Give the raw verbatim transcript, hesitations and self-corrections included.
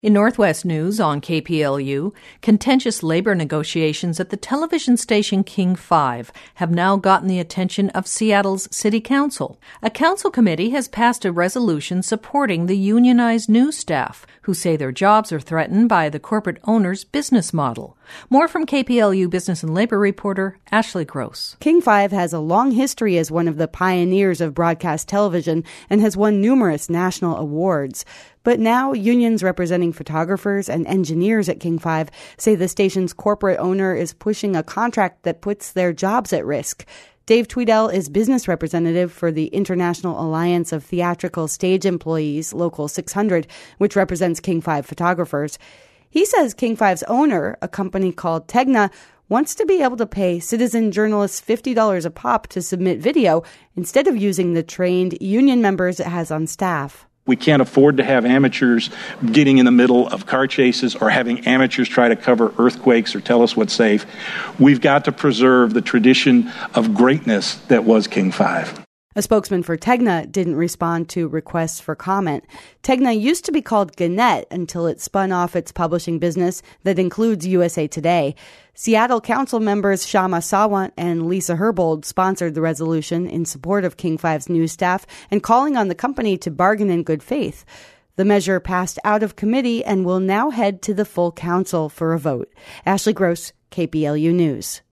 In Northwest News on K P L U, contentious labor negotiations at the television station King five have now gotten the attention of Seattle's City Council. A council committee has passed a resolution supporting the unionized news staff, who say their jobs are threatened by the corporate owner's business model. More from K P L U business and labor reporter Ashley Gross. King five has a long history as one of the pioneers of broadcast television and has won numerous national awards. But now, unions representing photographers and engineers at King five say the station's corporate owner is pushing a contract that puts their jobs at risk. Dave Tweedell is business representative for the International Alliance of Theatrical Stage Employees, Local six hundred, which represents King five photographers. He says King five's owner, a company called Tegna, wants to be able to pay citizen journalists fifty dollars a pop to submit video instead of using the trained union members it has on staff. We can't afford to have amateurs getting in the middle of car chases or having amateurs try to cover earthquakes or tell us what's safe. We've got to preserve the tradition of greatness that was King five. A spokesman for Tegna didn't respond to requests for comment. Tegna used to be called Gannett until it spun off its publishing business that includes U S A Today. Seattle Council members Shama Sawant and Lisa Herbold sponsored the resolution in support of King five's news staff and calling on the company to bargain in good faith. The measure passed out of committee and will now head to the full council for a vote. Ashley Gross, K P L U News.